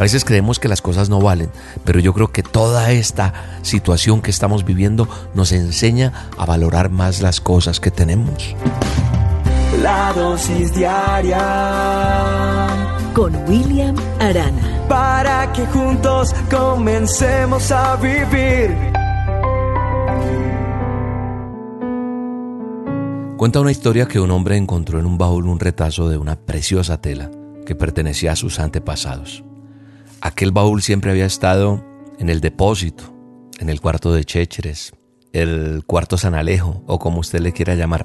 A veces creemos que las cosas no valen, pero yo creo que toda esta situación que estamos viviendo nos enseña a valorar más las cosas que tenemos. La dosis diaria con William Arana, para que juntos comencemos a vivir. Cuenta una historia que un hombre encontró en un baúl un retazo de una preciosa tela que pertenecía a sus antepasados. Aquel baúl siempre había estado en el depósito, en el cuarto de Chécheres, el cuarto San Alejo, o como usted le quiera llamar.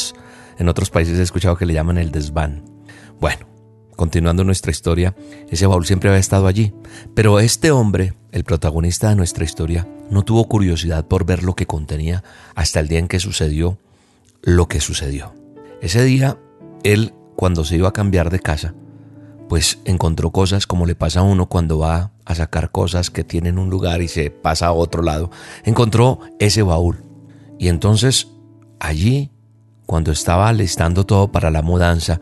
En otros países he escuchado que le llaman el desván. Bueno, continuando nuestra historia, ese baúl siempre había estado allí. Pero este hombre, el protagonista de nuestra historia, no tuvo curiosidad por ver lo que contenía hasta el día en que sucedió lo que sucedió. Ese día, él, cuando se iba a cambiar de casa, pues encontró cosas como le pasa a uno cuando va a sacar cosas que tienen un lugar y se pasa a otro lado. Encontró ese baúl. Y entonces, allí, cuando estaba alistando todo para la mudanza,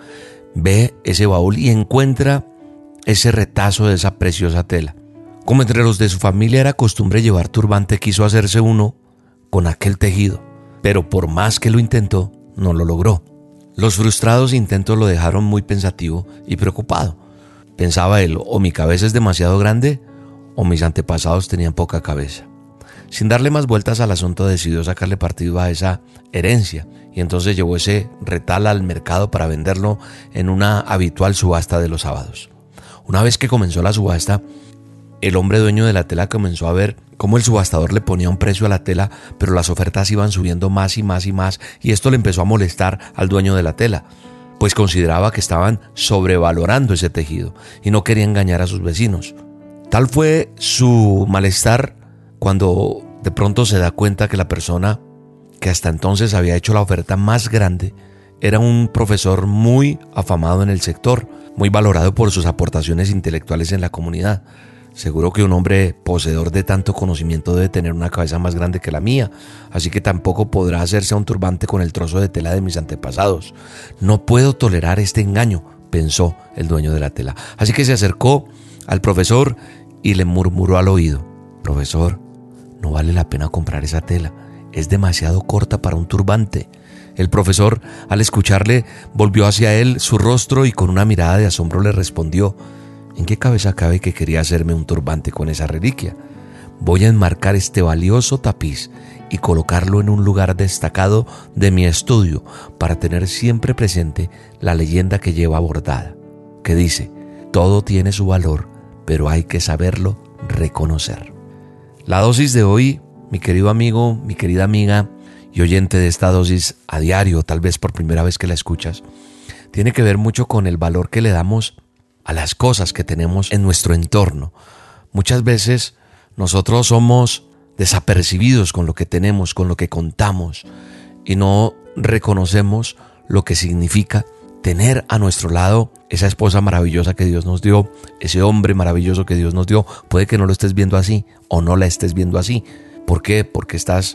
ve ese baúl y encuentra ese retazo de esa preciosa tela. Como entre los de su familia era costumbre llevar turbante, quiso hacerse uno con aquel tejido. Pero por más que lo intentó, no lo logró. Los frustrados intentos lo dejaron muy pensativo y preocupado. Pensaba él, o mi cabeza es demasiado grande, o mis antepasados tenían poca cabeza. Sin darle más vueltas al asunto, decidió sacarle partido a esa herencia, y entonces llevó ese retal al mercado para venderlo en una habitual subasta de los sábados. Una vez que comenzó la subasta, el hombre dueño de la tela comenzó a ver cómo el subastador le ponía un precio a la tela, pero las ofertas iban subiendo más y más y más, y esto le empezó a molestar al dueño de la tela, pues consideraba que estaban sobrevalorando ese tejido y no quería engañar a sus vecinos. Tal fue su malestar cuando de pronto se da cuenta que la persona que hasta entonces había hecho la oferta más grande era un profesor muy afamado en el sector, muy valorado por sus aportaciones intelectuales en la comunidad. Seguro que un hombre poseedor de tanto conocimiento debe tener una cabeza más grande que la mía, así que tampoco podrá hacerse un turbante con el trozo de tela de mis antepasados. No puedo tolerar este engaño, pensó el dueño de la tela. Así que se acercó al profesor y le murmuró al oído: profesor, no vale la pena comprar esa tela, es demasiado corta para un turbante. El profesor, al escucharle, volvió hacia él su rostro y con una mirada de asombro le respondió: ¿en qué cabeza cabe que quería hacerme un turbante con esa reliquia? Voy a enmarcar este valioso tapiz y colocarlo en un lugar destacado de mi estudio para tener siempre presente la leyenda que lleva bordada, que dice: todo tiene su valor, pero hay que saberlo reconocer. La dosis de hoy, mi querido amigo, mi querida amiga y oyente de esta dosis a diario, tal vez por primera vez que la escuchas, tiene que ver mucho con el valor que le damos a las cosas que tenemos en nuestro entorno. Muchas veces nosotros somos desapercibidos con lo que tenemos, con lo que contamos, y no reconocemos lo que significa tener a nuestro lado esa esposa maravillosa que Dios nos dio, ese hombre maravilloso que Dios nos dio. Puede que no lo estés viendo así o no la estés viendo así. ¿Por qué? Porque estás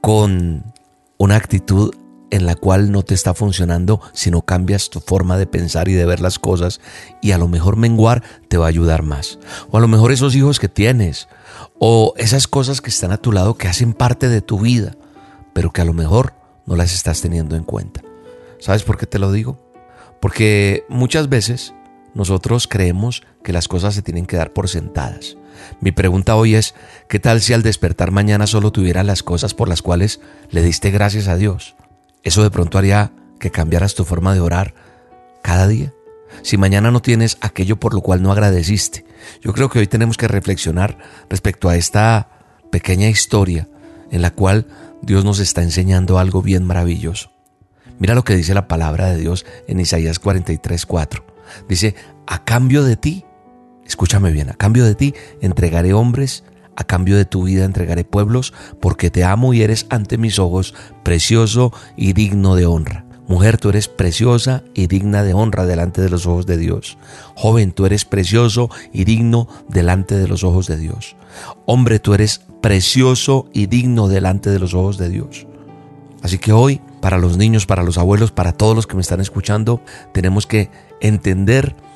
con una actitud en la cual no te está funcionando, si no cambias tu forma de pensar y de ver las cosas, y a lo mejor menguar te va a ayudar más. O a lo mejor esos hijos que tienes, o esas cosas que están a tu lado que hacen parte de tu vida, pero que a lo mejor no las estás teniendo en cuenta. ¿Sabes por qué te lo digo? Porque muchas veces nosotros creemos que las cosas se tienen que dar por sentadas. Mi pregunta hoy es: ¿qué tal si al despertar mañana solo tuvieras las cosas por las cuales le diste gracias a Dios? Eso de pronto haría que cambiaras tu forma de orar cada día. Si mañana no tienes aquello por lo cual no agradeciste. Yo creo que hoy tenemos que reflexionar respecto a esta pequeña historia en la cual Dios nos está enseñando algo bien maravilloso. Mira lo que dice la palabra de Dios en Isaías 43:4. Dice: a cambio de ti, escúchame bien, a cambio de ti entregaré hombres, a cambio de tu vida entregaré pueblos, porque te amo y eres ante mis ojos precioso y digno de honra. Mujer, tú eres preciosa y digna de honra delante de los ojos de Dios. Joven, tú eres precioso y digno delante de los ojos de Dios. Hombre, tú eres precioso y digno delante de los ojos de Dios. Así que hoy, para los niños, para los abuelos, para todos los que me están escuchando, tenemos que entender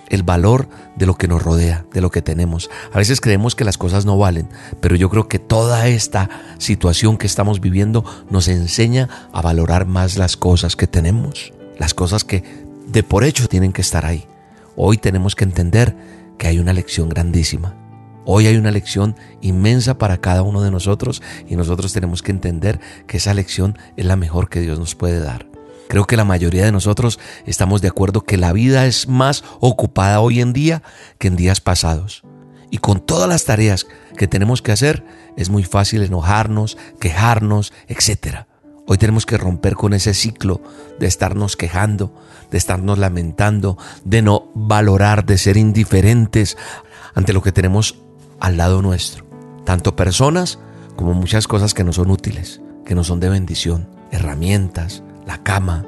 el valor de lo que nos rodea, de lo que tenemos. A veces creemos que las cosas no valen, pero yo creo que toda esta situación que estamos viviendo nos enseña a valorar más las cosas que tenemos, las cosas que de por hecho tienen que estar ahí. Hoy tenemos que entender que hay una lección grandísima. Hoy hay una lección inmensa para cada uno de nosotros y nosotros tenemos que entender que esa lección es la mejor que Dios nos puede dar. Creo que la mayoría de nosotros estamos de acuerdo que la vida es más ocupada hoy en día que en días pasados. Y con todas las tareas que tenemos que hacer, es muy fácil enojarnos, quejarnos, etc. Hoy tenemos que romper con ese ciclo de estarnos quejando, de estarnos lamentando, de no valorar, de ser indiferentes ante lo que tenemos al lado nuestro. Tanto personas como muchas cosas que no son útiles, que no son de bendición, herramientas, la cama,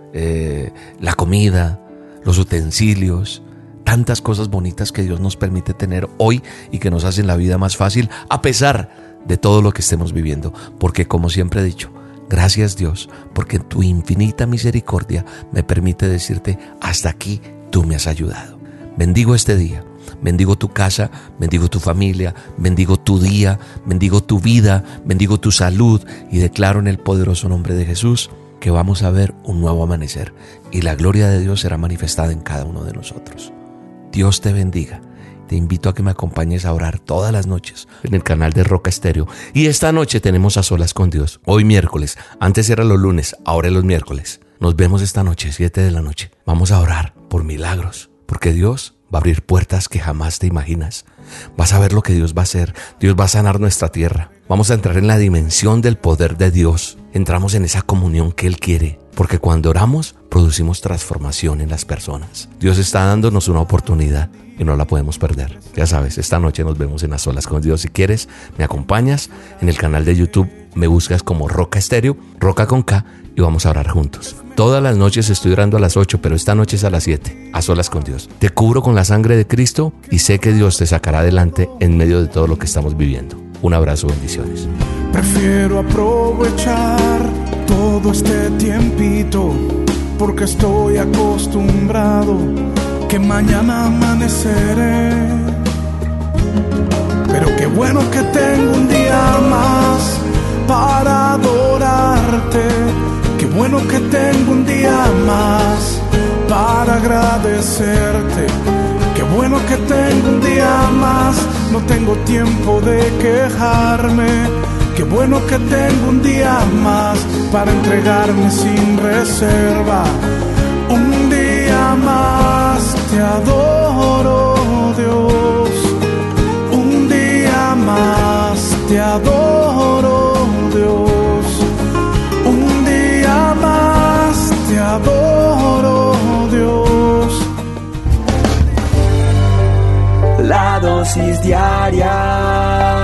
la comida, los utensilios, tantas cosas bonitas que Dios nos permite tener hoy y que nos hacen la vida más fácil a pesar de todo lo que estemos viviendo. Porque como siempre he dicho, gracias Dios, porque tu infinita misericordia me permite decirte, hasta aquí tú me has ayudado. Bendigo este día, bendigo tu casa, bendigo tu familia, bendigo tu día, bendigo tu vida, bendigo tu salud y declaro en el poderoso nombre de Jesús que vamos a ver un nuevo amanecer y la gloria de Dios será manifestada en cada uno de nosotros. Dios te bendiga. Te invito a que me acompañes a orar todas las noches en el canal de Roca Estéreo. Y esta noche tenemos A Solas con Dios. Hoy miércoles, antes era los lunes, ahora es los miércoles. Nos vemos esta noche, 7 de la noche. Vamos a orar por milagros, porque Dios va a abrir puertas que jamás te imaginas. Vas a ver lo que Dios va a hacer. Dios va a sanar nuestra tierra. Vamos a entrar en la dimensión del poder de Dios. Entramos en esa comunión que Él quiere. Porque cuando oramos, producimos transformación en las personas. Dios está dándonos una oportunidad y no la podemos perder. Ya sabes, esta noche nos vemos en A Solas con Dios. Si quieres, me acompañas en el canal de YouTube. Me buscas como Roca Estéreo, Roca con K, y vamos a orar juntos. Todas las noches estoy orando a las 8, pero esta noche es a las 7, A Solas con Dios. Te cubro con la sangre de Cristo y sé que Dios te sacará adelante en medio de todo lo que estamos viviendo. Un abrazo, bendiciones. Prefiero aprovechar todo este tiempito porque estoy acostumbrado que mañana amaneceré. Pero qué bueno que tengo un día más para adorarte. Qué bueno que tengo un día más para agradecerte. Qué bueno que tengo un día más, no tengo tiempo de quejarme. Qué bueno que tengo un día más para entregarme sin reserva. Un día más te adoro, Dios. Un día más te adoro, Dios. Un día más te adoro, Dios. La dosis diaria